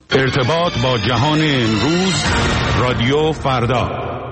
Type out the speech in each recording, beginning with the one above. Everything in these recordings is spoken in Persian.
ارتباط با جهان امروز، رادیو فردا.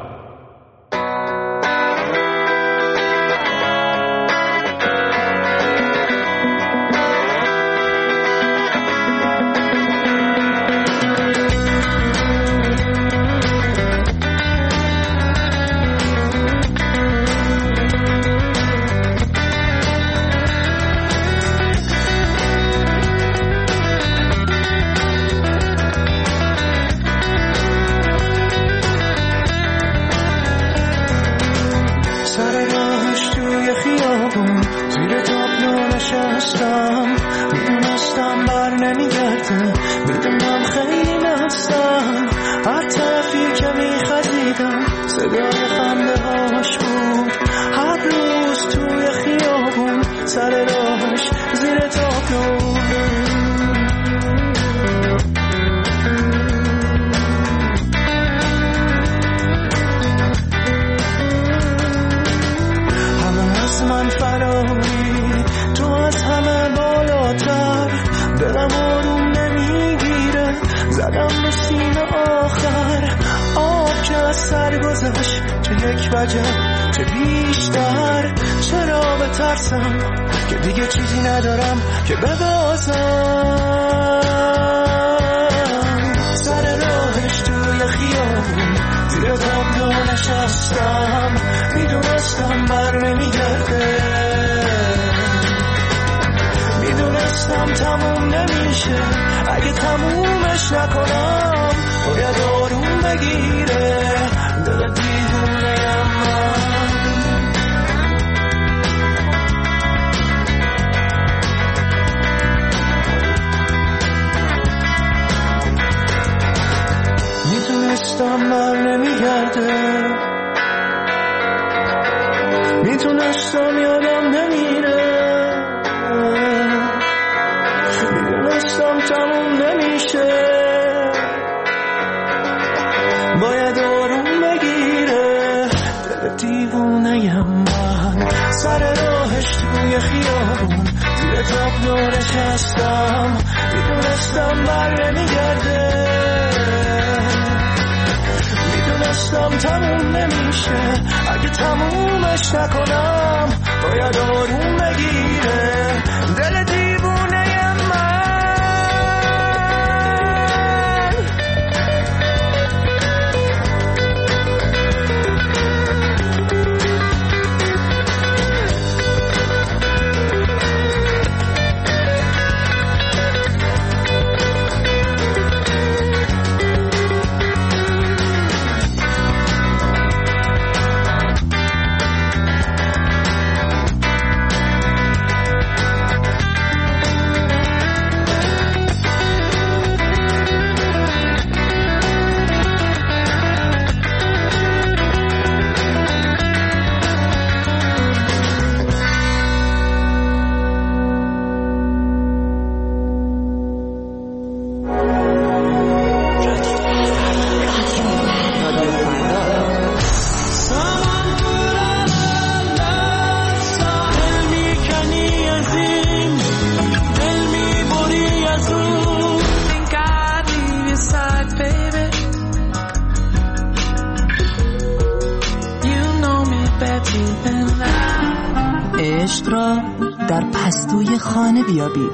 عشق را در پستوی خانه بیابید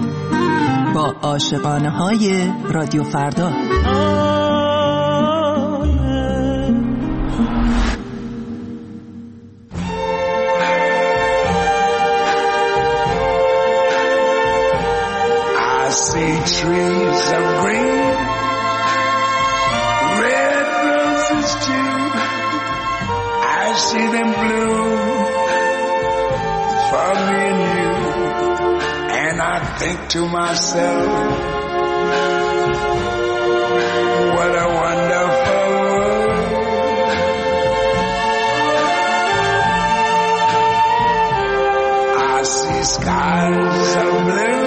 با عاشقانه های رادیو فردا. I see trees of green, red roses too. I see them bloom for me and you, and I think to myself, what a wonderful world. I see skies of blue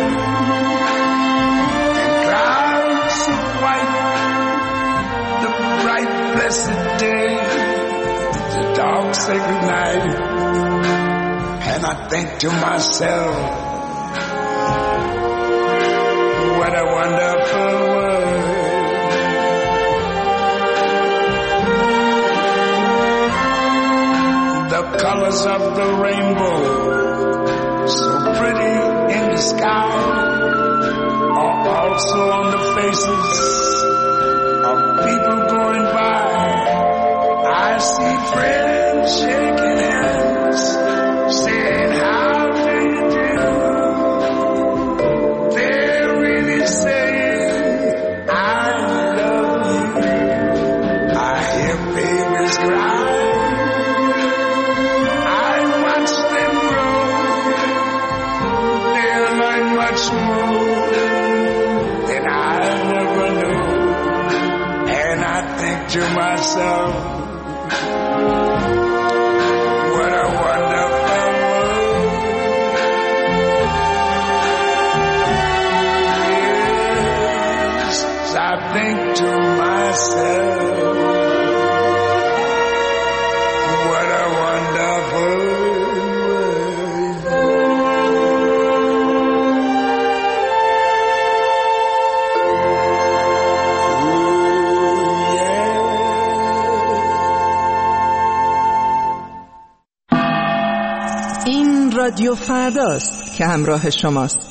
and clouds of white, the bright blessed day, the dark sacred night. And I think to myself, what a wonderful world. the rainbow, so pretty in the sky, are also on the faces of people going by. I see friends shaking hands, saying how do you do. They're really saying I love you. I hear babies cry, I watch them grow. They'll learn much more than I never knew. And I think to myself, what a wonderful world. Yes, I think to myself, what a wonderful این رادیو فرداست که همراه شماست.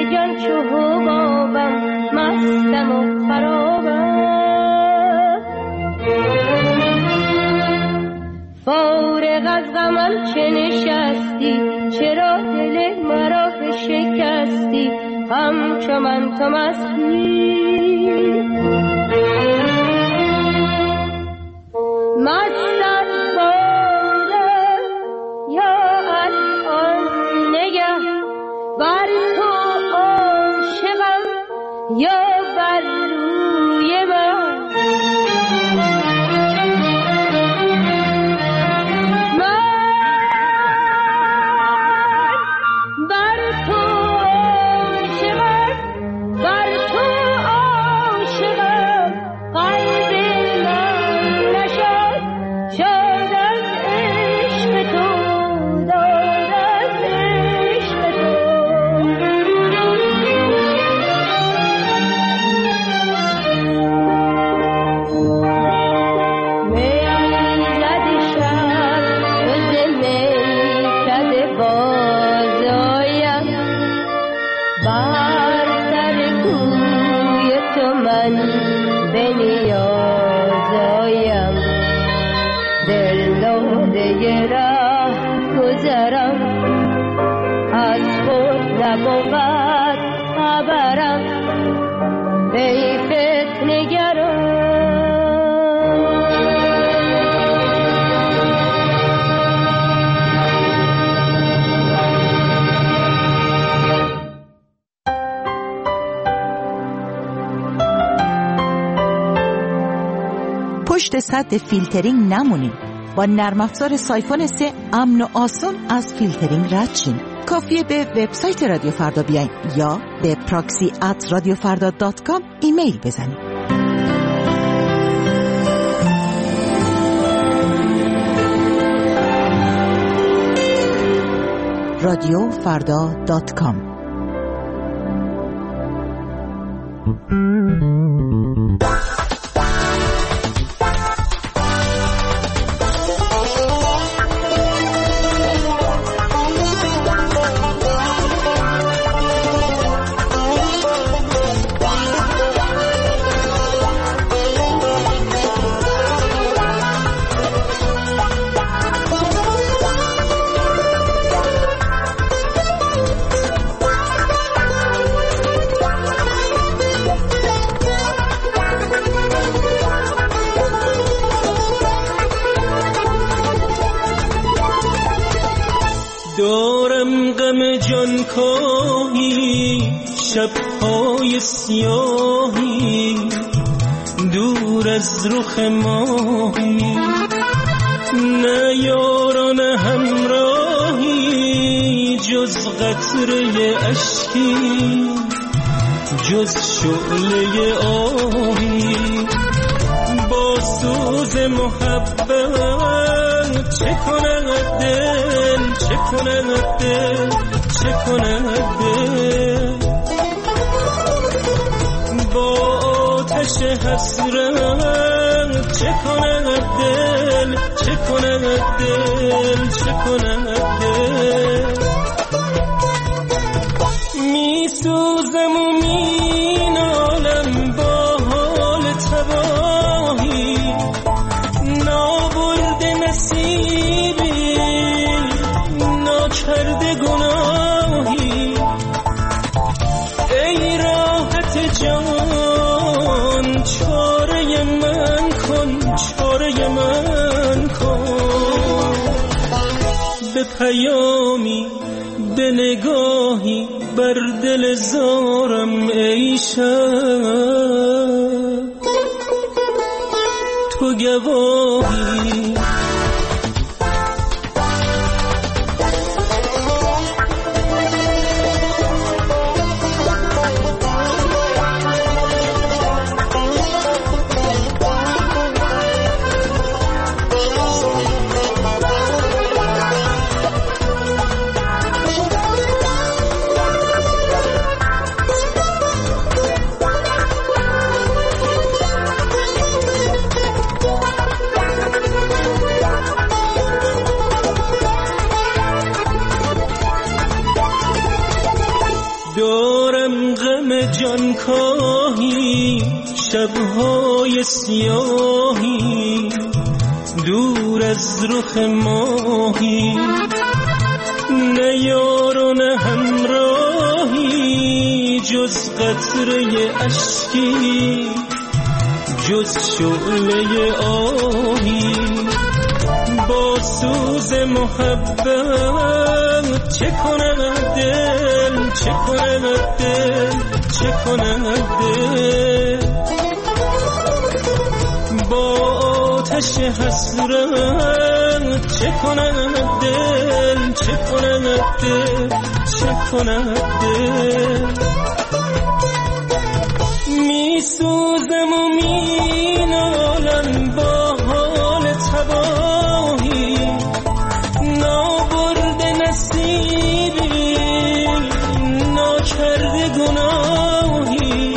جان چو حبابم مستم و خرابم فارغ از غمم چه نشستی چرا دل مرا بشکستی همچو من تو مستی مست از باده یا از آن نگه بر تو عاشقم یا بر روی من پشت سد فیلترینگ نمونید. با نرم افزار سایفون 3 امن و آسان از فیلترینگ رد شین. کافیه به وبسایت رادیو فردا بیاین یا به proxy@radiofarda.com ایمیل بزنید. radiofarda.com دارم غم جان کاهی شب‌های سیاهی دور از رخ ماهی نه یاران همراهی جز قطره اشکی جز شعله آهی با سوز محبت چه کند دل چه کند دل چه کند دل با آتش حسرت چه کند دل چه کند دل چه کند دل می سوزم و می نالم با حال تباهی نابرد نصیبی ناکرده گناهی ای راحت جان چاره من کن چاره من کن به پیامی به نگاهی بر دل زارم ای شب تو گواهی شب‌های سیاهی دور از رخ ماهی، نه یار و نه همراهی جز قطره اشکی، جز شعله آهی. با سوز محبت چه کند دل، چه کند دل، چه کند دل. با آتش حسرت چه کند دل، چه کند دل، چه کند دل. می سوزم و می نالم با حال تباهی، نابرده نصیبی، ناکرده گناهی.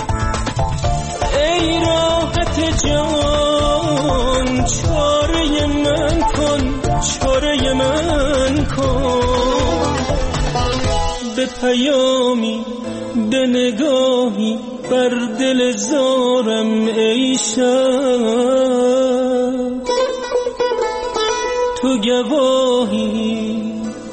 ای راحت جان چاره من کن، چاره من کن. به پیامی به نگاهی بر دل زارم ای شب، تو گواهی.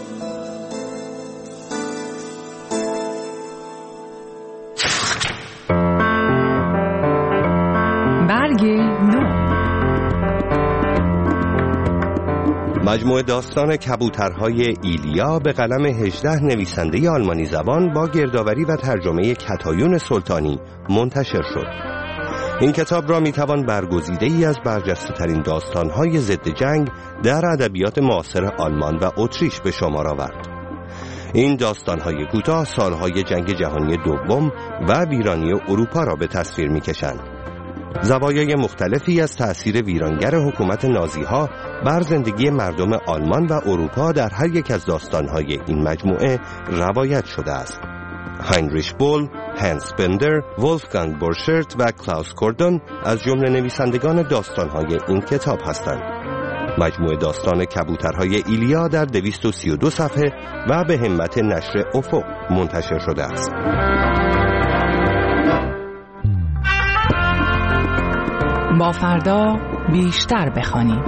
برگ نو. مجموعه داستان کبوترهای ایلیا به قلم 18 نویسنده آلمانی زبان با گردآوری و ترجمه کتایون سلطانی منتشر شد. این کتاب را میتوان برگزیده ای از برجسته ترین داستانهای ضد جنگ در ادبیات معاصر آلمان و اتریش به شمار آورد. این داستانهای کوتاه سالهای جنگ جهانی دوم و ویرانی اروپا را به تصویر میکشند. زوایای مختلفی از تأثیر ویرانگر حکومت نازیها بر زندگی مردم آلمان و اروپا در هر یک از داستانهای این مجموعه روایت شده است. هاینریش بول، هانس بندر، ولفگانگ بورشرت و کلاوس کوردون از جمله نویسندگان داستانهای این کتاب هستند. مجموعه داستان کبوترهای ایلیا در 232 صفحه و به همت نشر افق منتشر شده است. با فردا بیشتر بخوانیم.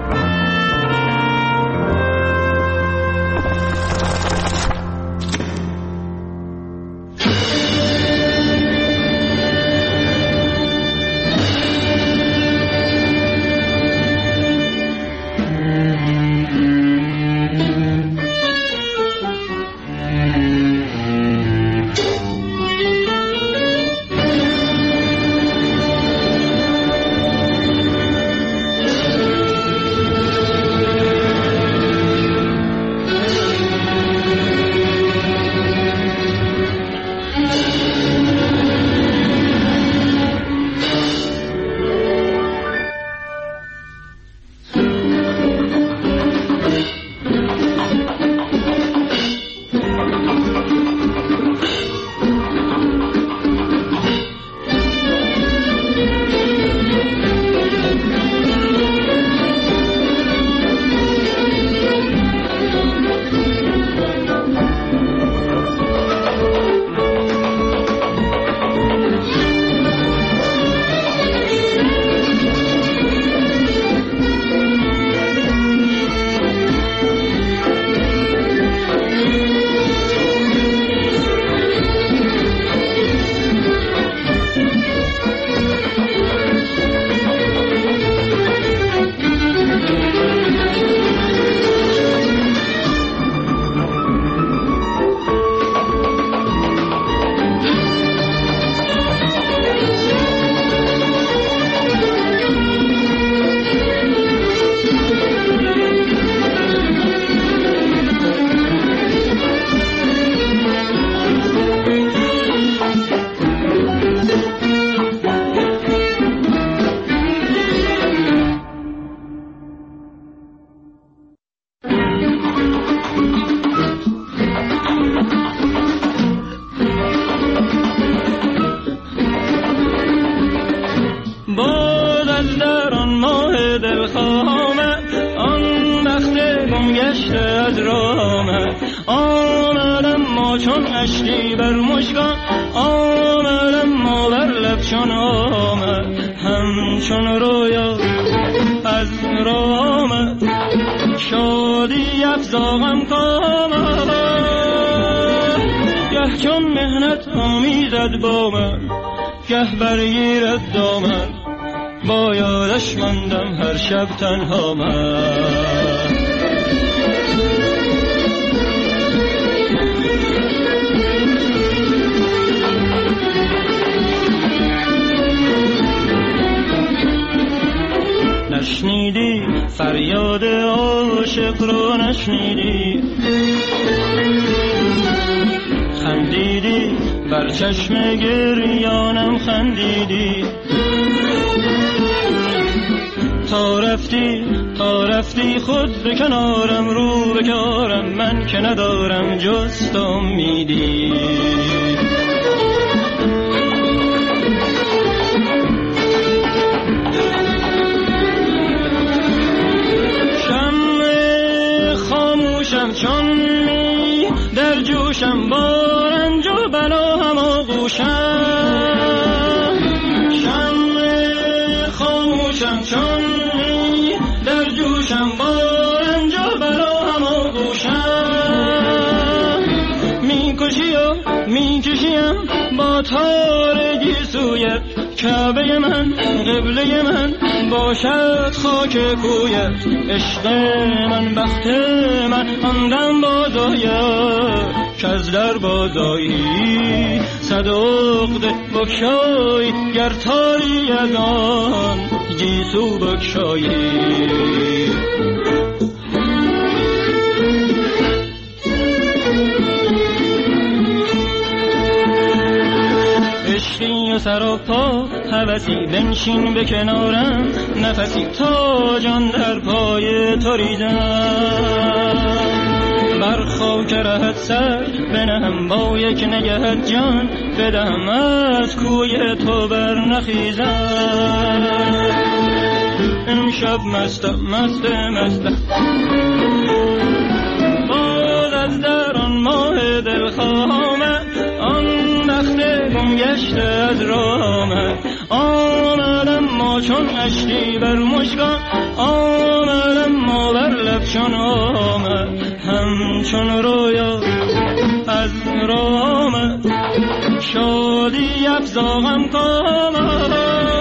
چون آمد همچون رویا از راه آمد شادی افزاغم کامد گه چون مهنت آمیزد با من گه برگیرد دامن با یادش ماندم هر شب تنها من نشنیدی فریاد عاشق رو نشنیدی خندیدی بر چشم گریانم خندیدی تا رفتی خود به کنارم رو به کارم من که ندارم جز تو امیدی چون می در جوشم با رنج و بلا هم آغوشم شمع خاموشم چون می در جوشم با رنج و بلا هم آغوشم میکشی و میکشیم با تارگی سویت کعبه من قبله من باشد خاک کویت عشق من بخت من آندم بازاید که از در بازایی صد عقده بکشایی گر تاری از آن گیسو بکشایی عشقی و سر و پا هوسی بنشین به کنارم نفسی تا جان در پای تو ریزم بر خاک رهت سر بنهم با یک نگهت جان بدهم از کوی تو بر نخیزم امشب مستم باز از در آن ماه دلخواه آمد آن بخت گم گشته از راه آمدم ما چون اشکی بر مشکان آمدم ما بر لب چون آمد همچون رویا از راه آمد شادی افزاغم کامد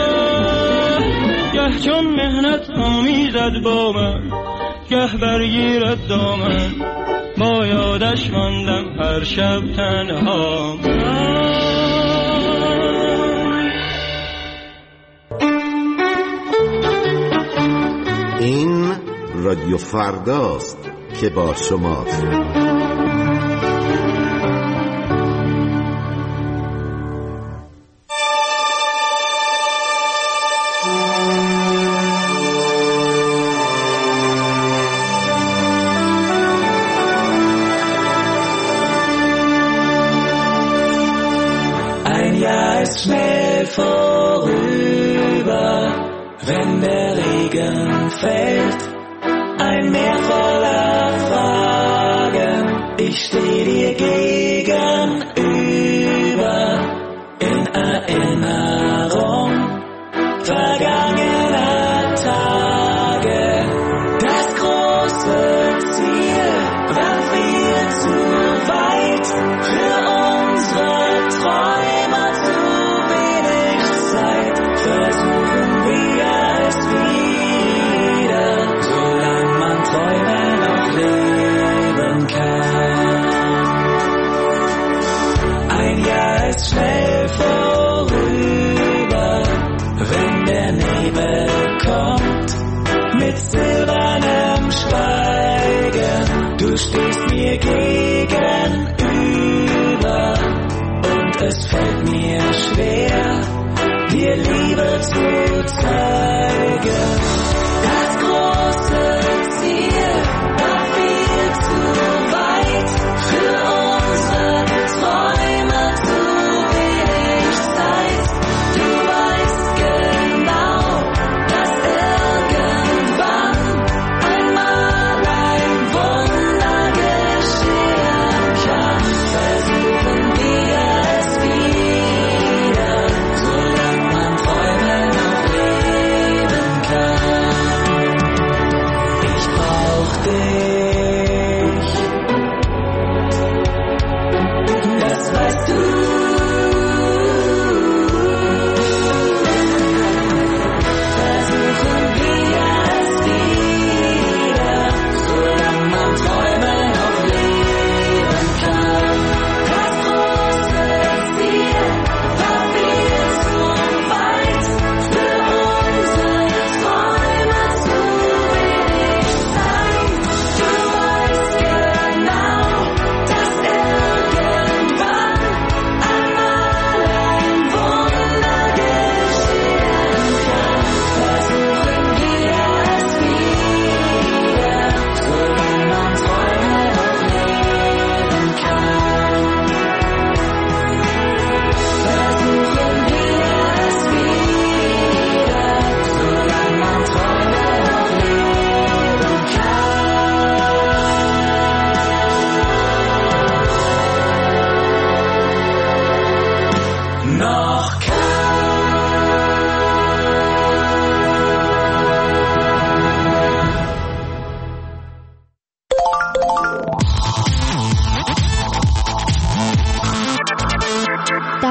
گه چون مهنت آمیزد با من گه برگیرد دامن با یادش ماندم هر شب تنها این رادیو فرداست که با شماست. Schnell vorüber, wenn der Regen fällt, ein Meer voller Fragen, ich steh dir gegenüber, in Erinnerung vergangener Tage, das große Ziel war viel zu weit für unsere Träume. Versuchen wir es wieder, solange man Träume noch leben kann. Ein Jahr ist schnell vorüber, wenn der Nebel kommt, mit silbernem Schweigen. Du stehst mir gegenüber und es fällt mir schwer, dir Liebe zu zeigen. Das große Ziel war viel zu weit, für unsere Träume zu wenig Zeit. Du weißt genau, dass irgendwann einmal ein Wunder geschehen kann. Versuchen wir es wieder, solange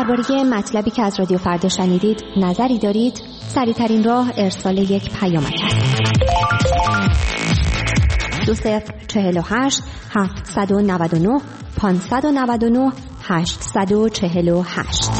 درباره مطلبی که از رادیو فردا شنیدید نظری دارید؟ سریع‌ترین راه ارسال یک پیامک است. 2048 799 599 848.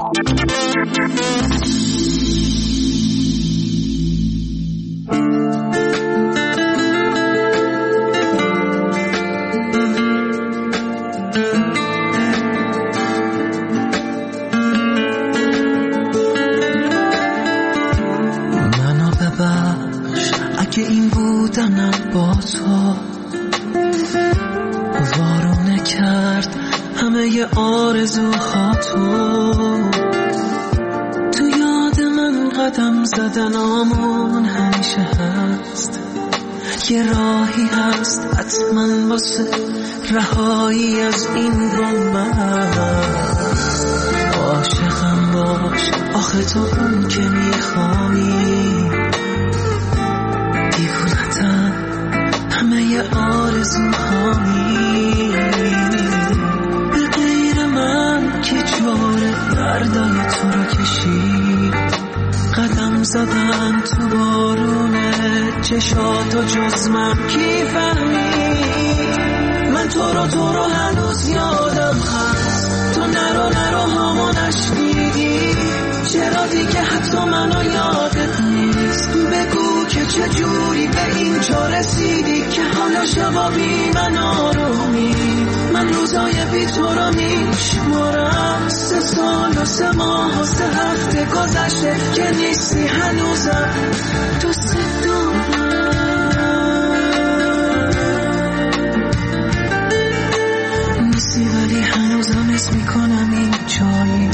منو ببخش اگه این بودنم با تو وارونه کرد همه آرزوهاتو. تو یاد من قدم زدنامون همیشه هست، یه راهی هست حتما واسه رهایی از این بنبست. عاشقم باش آخه تو اون که میخوانی، دیوونتم همه آرزوهامی. به غیر من که جور دردای تو رو کشید، قدم زدن تو بارونه چشاتو جز من کی فهمید. من تو رو هنوز یادم هست، تو نرو هامو نشنیدی. چرا دیگه حتی منو یادت نیست؟ بگو که چجوری به این جا رسیدی که حالا شبا بی من آرومی. من روزای بی تو رو میشمارم، 3 سال و 3 ماه و 3 هفته گذشته که نیستی هنوزم دوست دارم. نیستی ولی هنوزم اسم میکنم این جایی.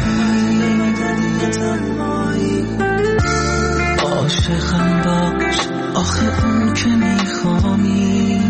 عاشقم باش آخه اون که میخوامی،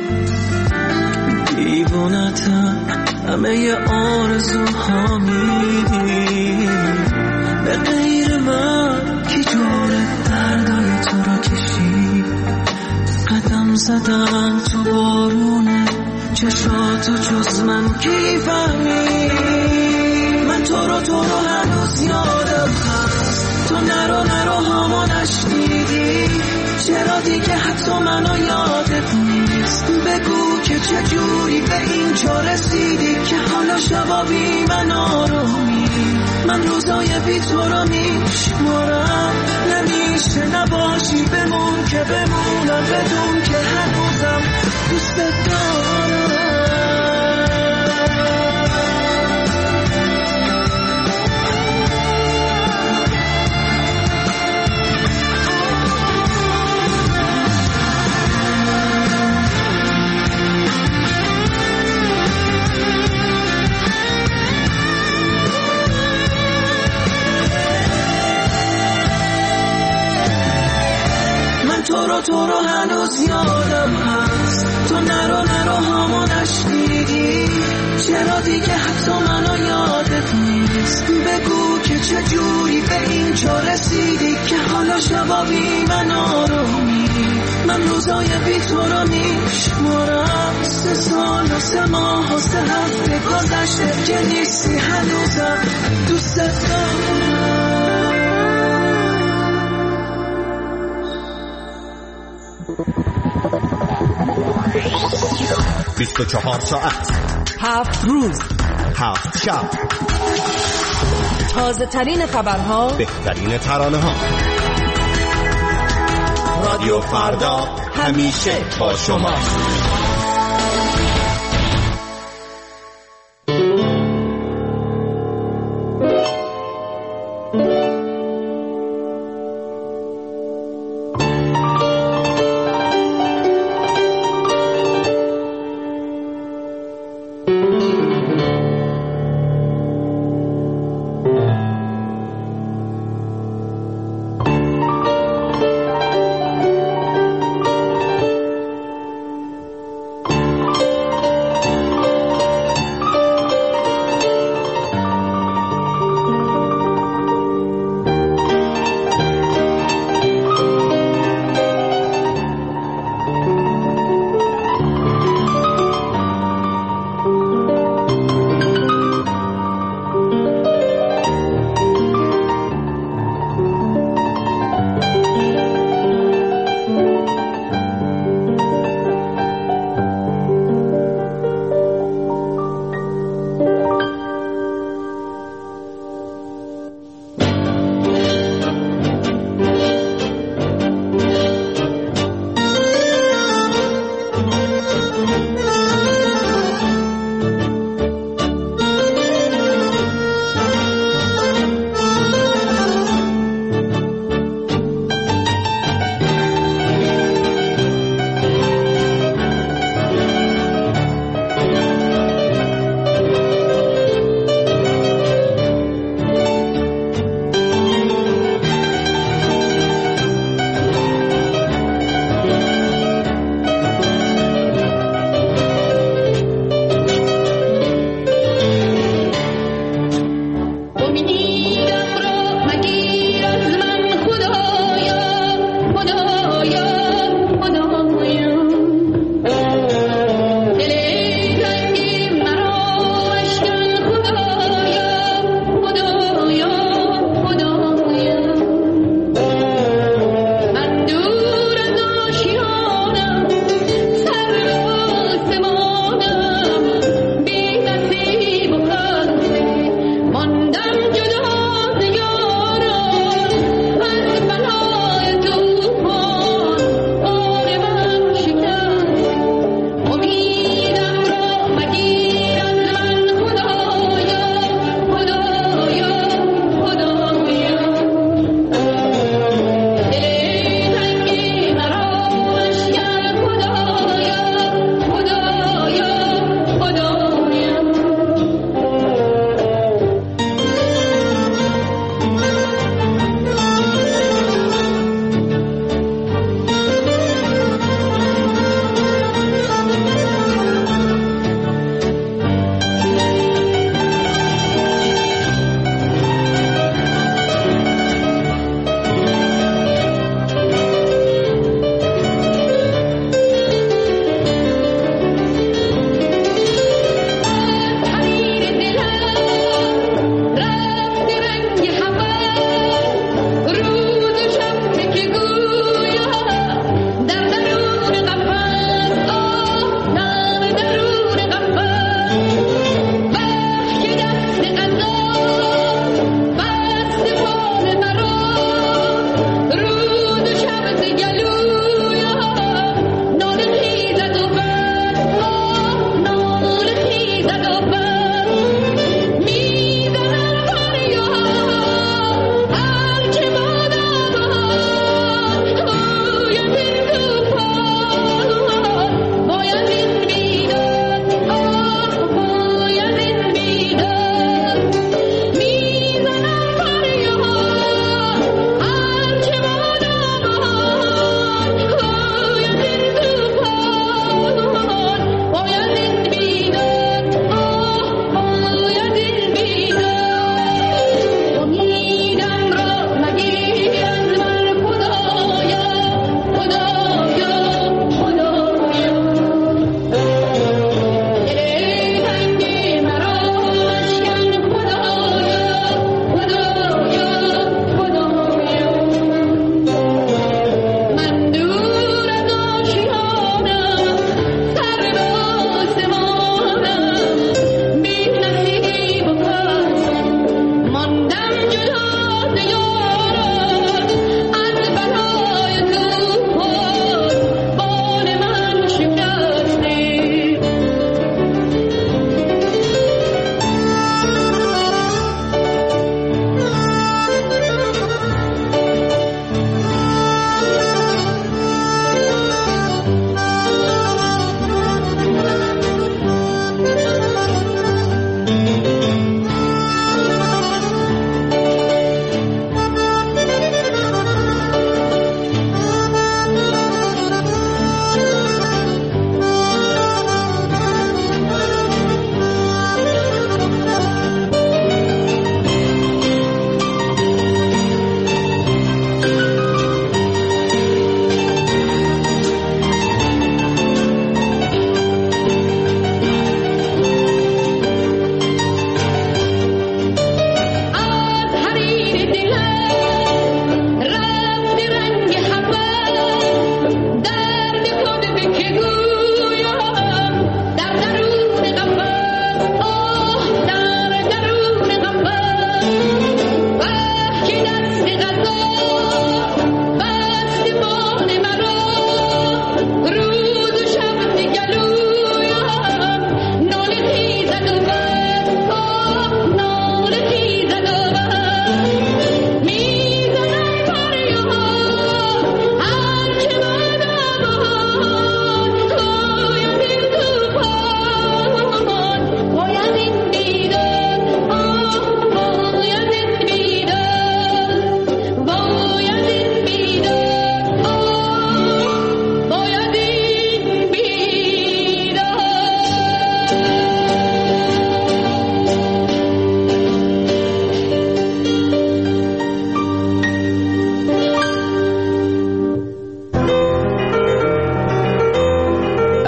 دیوونتم همه آرزوهامی. به غیر من کی جور دردای تو رو کشید، قدم زدن تو بارونه چشاتو جز من کی فهمید. من تو رو هنوز یادم هست، تو نرو هامو نشنیدی. چرا دیگه حتی منو یادت نیست؟ بگو که چجوری به این جا رسیدی که حالا شبا بی من آرومی. من روزای بی تو رو میشمارم، نمیشه نباشی بمون که بمونم، بدون که هنوزم دوست دارم. تو رو هنوز یادم هست، تو نرو هامو نشنیدی. چرا دیگه حتی منو یادت نیست؟ بگو که چجوری به این جا رسیدی که حالا شبا بی من آرومی. من روزای بی تو رو میشمارم، 3 سال و 3 ماه و 3 هفته گذشته که نیستی هنوزم دوست دارم. 24 ساعت 7 روز 7 شب، تازه ترین خبرها، بهترین ترانه ها. رادیو فردا همیشه با شما.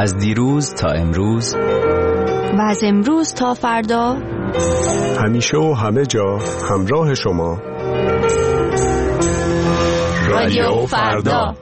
از دیروز تا امروز و از امروز تا فردا، همیشه و همه جا همراه شما. رادیو فردا.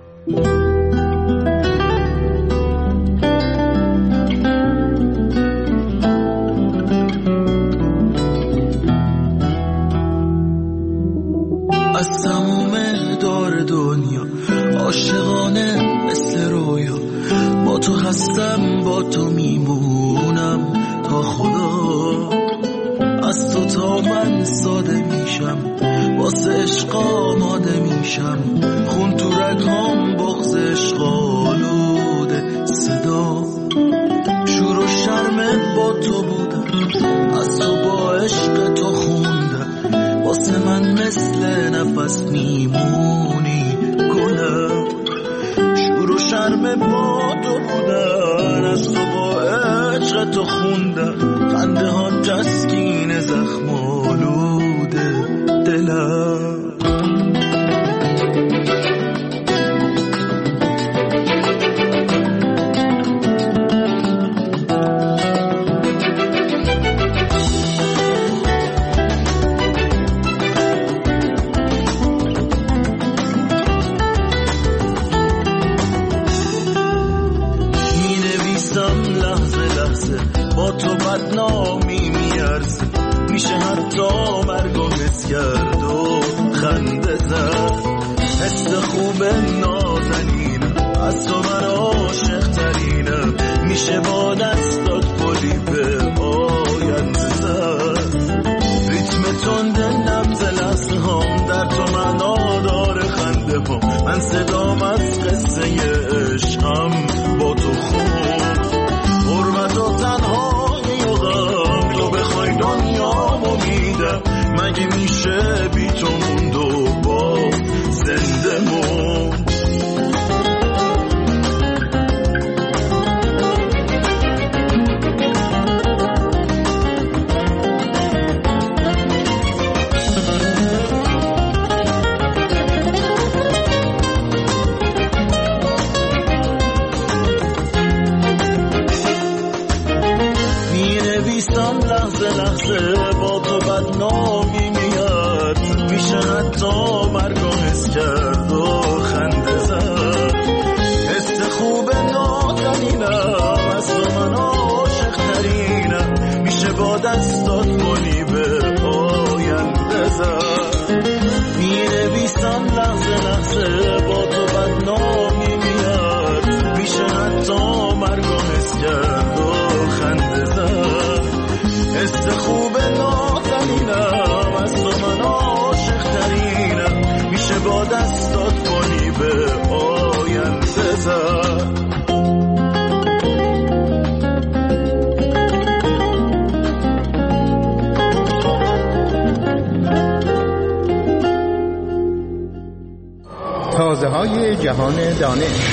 از تموم دار دنیا عاشقانه مثل رویا، با تو هستم با تو میمونم تا خدا. از تو تا من ساده میشم، واسه عشق آماده میشم، خون تو رگام بغض عشق آلوده صدا. شور و شرم با تو بودم، از تو با عشق تو خوندم، واسه من مثل نفس میمونی گلم. شور و شرم با تو بودن، از تو با عشق تو خوندم، خنده ها تسکین زخم آلوده دلم. با تو بدنامی میارزه، میشه حتی مرگو حس کرد و خنده زد. حس خوب نازنینم، از تو من عاشق ترینم، میشه با دستات پلی به آینده زد. ریتم تند نبض لحظه هم در تو معنا داره، خنده هم من صدام از قصه عشقم با تو خون. حرمت و تنهایی و غم، تو بخوای دنیامو میدم، مگه میشه بی تو موند و باز زنده موند. لحظه با تو بدنامی میاد، میشه حتی مرگو حس کرد و خنده زد. حس خوب نازنینم، از تو من عاشق ترینم، میشه با دستات گلی به آینده زد. مینویسم لحظه با تو بدنامی میاد، میشه حتی مرگو حس کرد و خنده زد. حس خوب نازنینم، از تو من عاشق ترینم، میشه با دستات گلی به آینده زد. تازه های جهان دانش.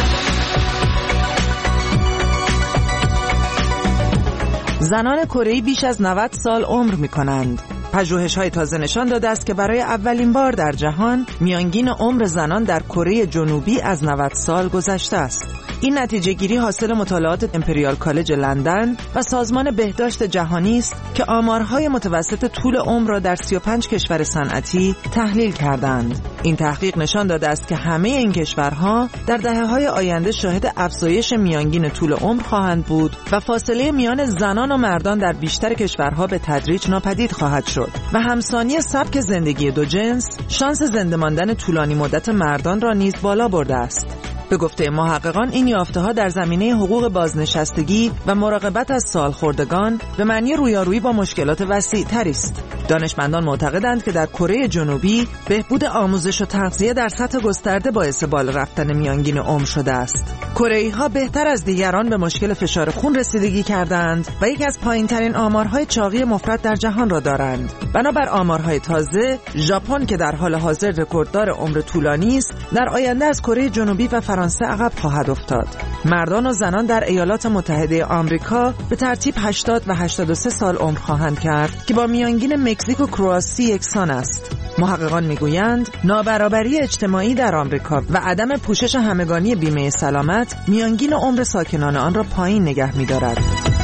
زنان کره‌ای بیش از 90 سال عمر می‌کنند. پژوهش‌های تازه نشان داده است که برای اولین بار در جهان میانگین عمر زنان در کره جنوبی از 90 سال گذشته است. این نتیجه گیری حاصل مطالعات امپریال کالج لندن و سازمان بهداشت جهانی است که آمارهای متوسط طول عمر را در 35 کشور صنعتی تحلیل کردند. این تحقیق نشان داده است که همه این کشورها در دهه‌های آینده شاهد افزایش میانگین طول عمر خواهند بود و فاصله میان زنان و مردان در بیشتر کشورها به تدریج ناپدید خواهد شد و همسانی سبک زندگی دو جنس شانس زنده ماندن طولانی مدت مردان را نیز بالا برده است. به گفته محققان این یافته‌ها در زمینه حقوق بازنشستگی و مراقبت از سالخوردگان به معنی رویارویی با مشکلات وسیع‌تری است. دانشمندان معتقدند که در کره جنوبی بهبود آموزش و تغذیه در سطح گسترده باعث بالا رفتن میانگین عمر شده است. کره‌ای‌ها بهتر از دیگران به مشکل فشار خون رسیدگی کردند و یکی از پایین‌ترین آمارهای چاقی مفرط در جهان را دارند. بنابر آمارهای تازه، ژاپن که در حال حاضر رکورددار عمر طولانی است، در آینده از کره جنوبی و فرانسه عقب خواهد افتاد. مردان و زنان در ایالات متحده آمریکا به ترتیب 80 و 83 سال عمر خواهند کرد که با میانگین مکزیک و کرواسی یکسان است. محققان میگویند نابرابری اجتماعی در آمریکا و عدم پوشش همگانی بیمه سلامت حرارت میانگین عمر ساکنان آن را پایین نگه می‌دارد.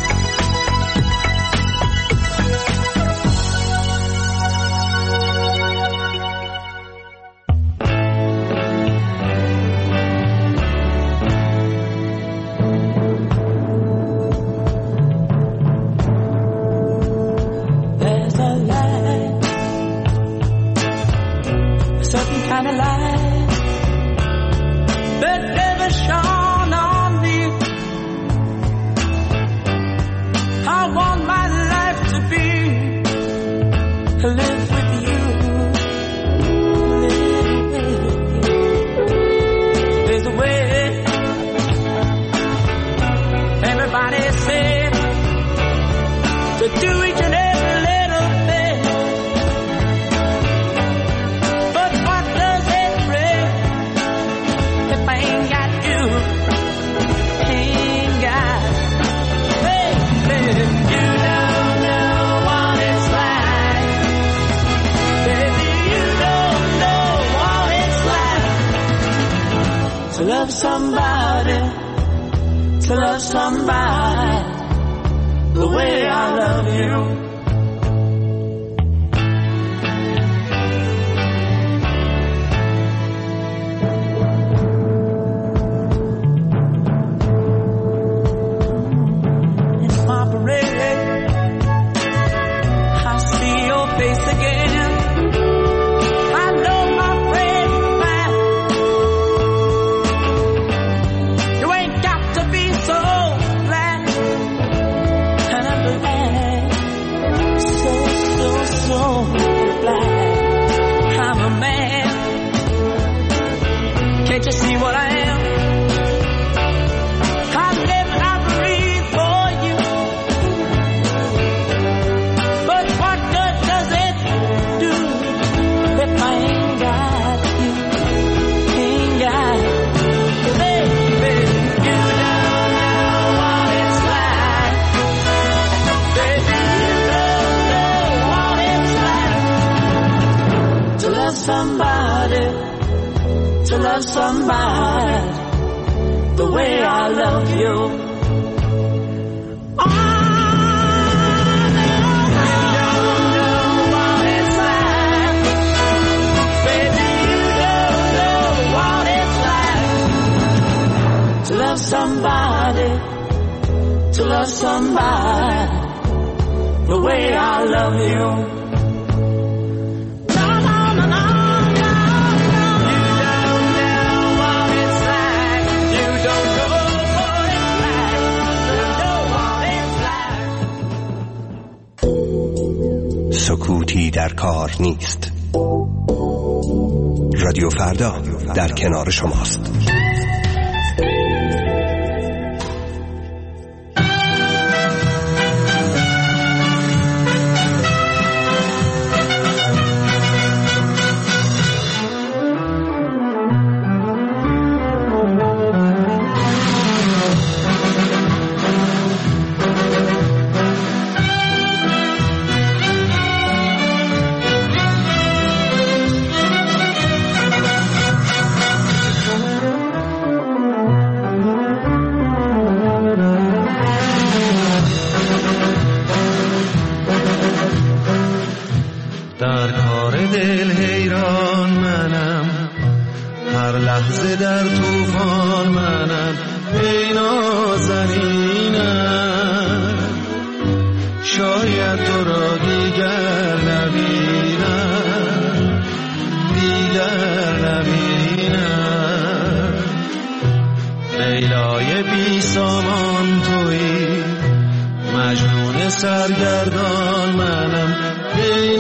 To love somebody the way I love you. It's my parade. I see your face again. I know my friend man. You ain't got to be so glad. And I'm glad. So glad. I'm a man. Can't you see what I am? I live and I breathe for you. But what good does it do if I ain't got you? Ain't got you, baby. You don't know what it's like. Baby, you don't know what it's like to love somebody, to love somebody the way I love you. To love somebody, to love somebody the way I love you. No, no, no, no, no, no. You don't know what it's like. You don't know what it's like. You know what it's like. سکوتی در کار نیست. رادیو فردا در کنار شماست. در کار دل حیران منم، هر لحظه در طوفان منم. ای نازنینم، شاید تو را دیگر نبینم، دیگر نبینم. لیلای بی سامان تویی، مجنون سرگردان منم. ای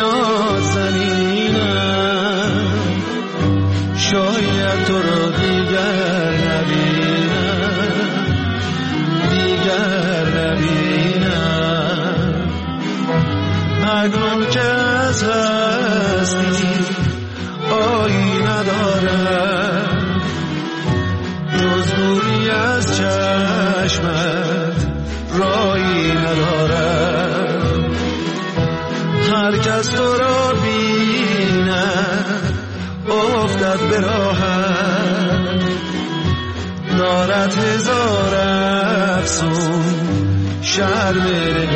نازنینم، شاید تو رو دیگر نبینم، دیگر نبینم. مگنون که از هستی آیی ندارم، جز دوری از چشمت رایی ندارم. هر کس تو را بیند افتد به راحت، دارد هزار افسون شرم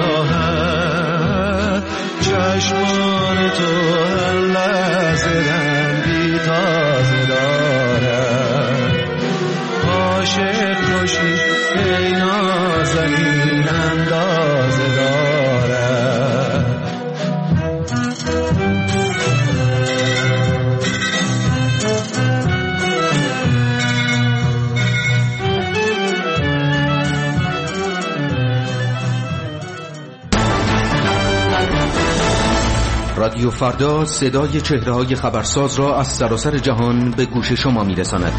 نگاهت چشمان تو هر لحظه رنگی تازه دارد عاشق کشی ای نازنین اندازه دارد رادیو فردا صدای چهره‌های خبرساز را از سراسر جهان به گوش شما می‌رساند.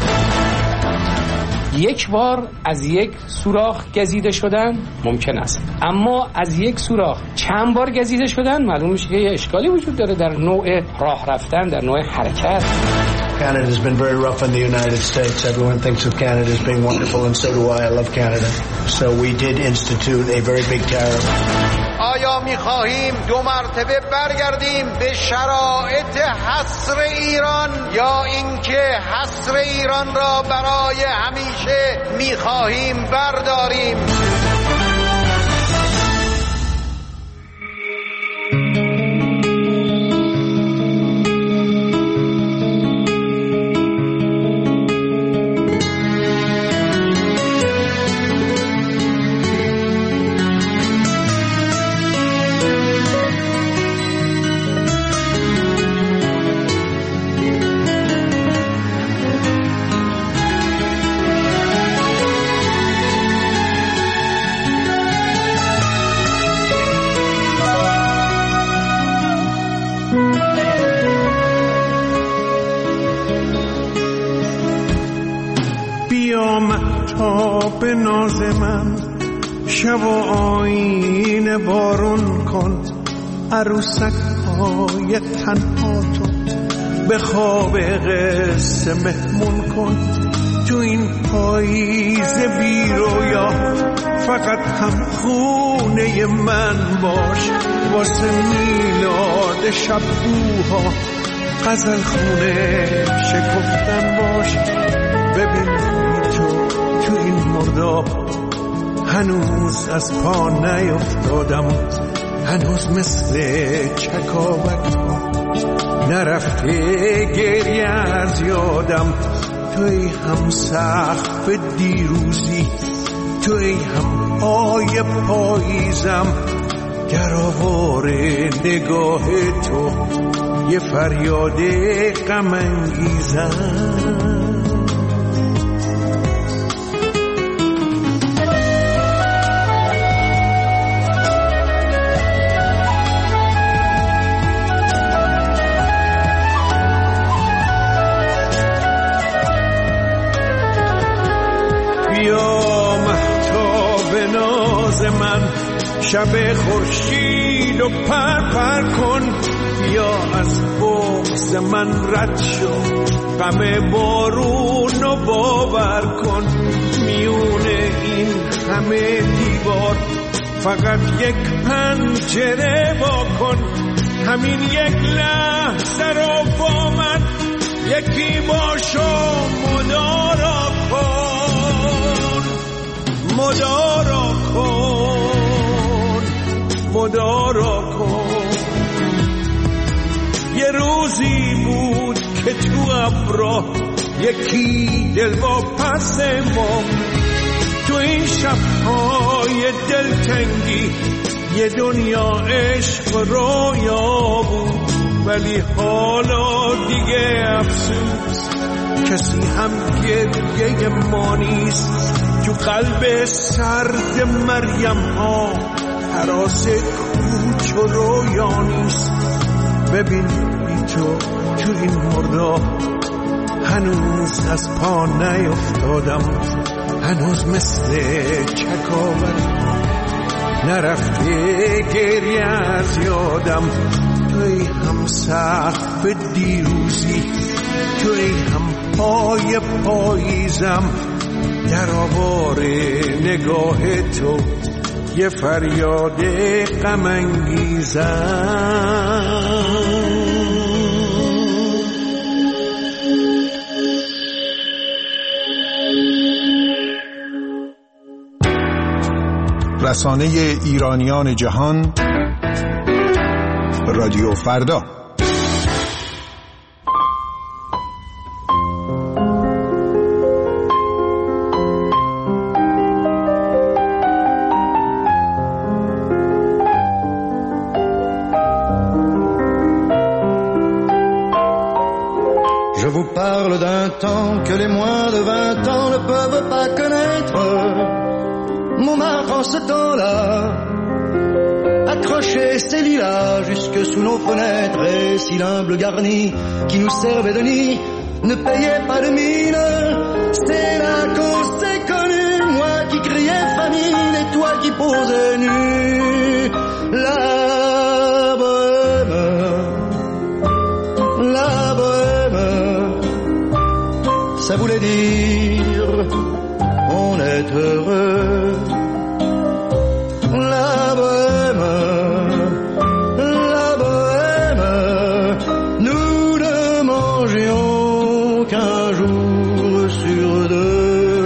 یک بار از یک سوراخ گزیده شدن ممکن است، اما از یک سوراخ چند بار گزیده شدن معلوم میشه که یه اشکالی وجود داره در نوع راه رفتن، در نوع حرکت. Canada has been very rough on the United States. Everyone thinks of Canada as being wonderful, and so do I. I love Canada. So we did institute a very big tariff. آیا می‌خواهیم دو مرتبه برگردیم به شرایط حصر ایران یا اینکه حصر ایران را برای همیشه می‌خواهیم برداریم؟ به ناز من شب و آینه بارون کن عروسک های تنها تو به خواب قصه مهمون کن تو این پاییز بی رویا فقط هم خونه من باش واسه میلاد شبوها غزل خونه شکفتن باش ببین تو این مرداب هنوز از پا نیفتادم هنوز مثل چکاوک نرفته گریه از یادم توی هم سقف دیروزی توی هم آی پاییزم گرآوار نگاه تو یه فریاد غم انگیزم شب خورشید و پر کن یا از بغض من رد شو غم بارون و باور کن میونه این همه دیوار فقط یک پنجره با کن همین یک لحظه رو با من یکی باشو مدارا کن مدارا کن مدارا کن یه روزی بود که تو ابرا یکی دل با پس ما تو این شب‌های دلتنگی یه دنیا عشق و رویا بود ولی حالا دیگه افسوس کسی هم گریه ما نیست تو قلب سرد مریم ها حراس کوچ و رویا نیست ببین بی تو این مردا هنوز از پا نیفتادم هنوز مثل چکاوک نرفته گریه از یادم توی هم سقف دیروزی توی هم پای پاییزم در آوار نگاه تو یه فریاد غم انگیزم رسانه ایرانیان جهان، رادیو فردا. Je vous parle d'un temps que les moins de 20 ans ne peuvent pas connaître. Montmartre en ce temps-là accrochait ses lilas jusque sous nos fenêtres, et si l'humble garni qui nous servait de nid ne payait pas de mine, c'est là qu'on s'est connus, moi qui criais famine et toi qui posais nu. La bohème, ça voulait dire on est heureux. La bohème, nous ne mangions qu'un jour sur deux.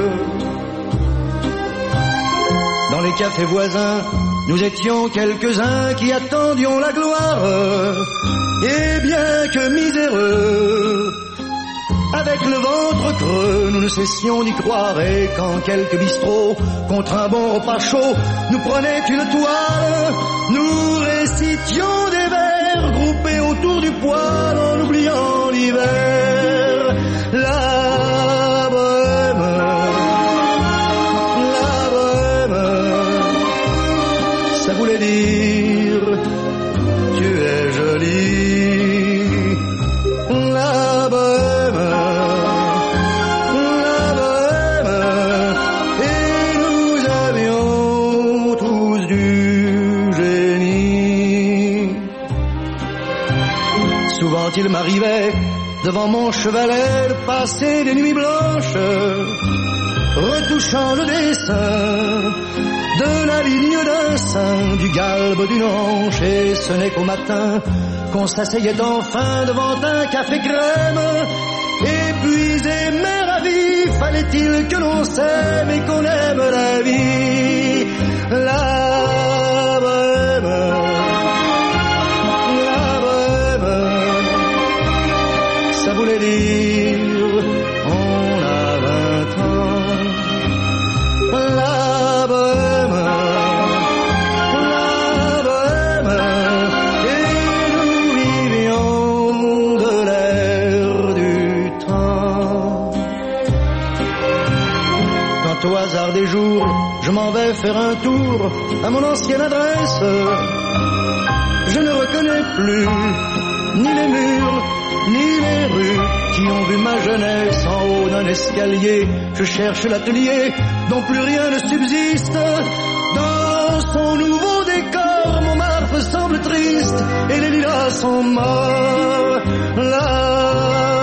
Dans les cafés voisins, nous étions quelques-uns qui attendions la gloire. Et bien que miséreux, avec le ventre creux, nous ne cessions d'y croire. Et quand quelques bistrots, contre un bon repas chaud, nous prenaient une toile, nous récitions des vers groupés autour du poêle en oubliant l'hiver. La bohème, ça voulait dire tu es jolie. La bohème, et nous avions tous du génie. Souvent il m'arrivait devant mon chevalet de passer des nuits blanches, retouchant le dessin de la ligne d'un sein, du galbe d'une hanche, et ce n'est qu'au matin qu'on s'asseyait enfin devant un café crème. Épuisé mais ravi, fallait-il que l'on s'aime et qu'on aime la vie. La bohème, ça voulait dire on a 20 ans. La bohème, et nous vivions de l'air du temps. Quand au hasard des jours, je m'en vais faire un tour à mon ancienne adresse, je ne reconnais plus ni les murs, ni les rues qui ont vu ma jeunesse en haut d'un escalier. Je cherche l'atelier dont plus rien ne subsiste. Dans son nouveau décor, Montmartre semble triste et les lilas sont morts. La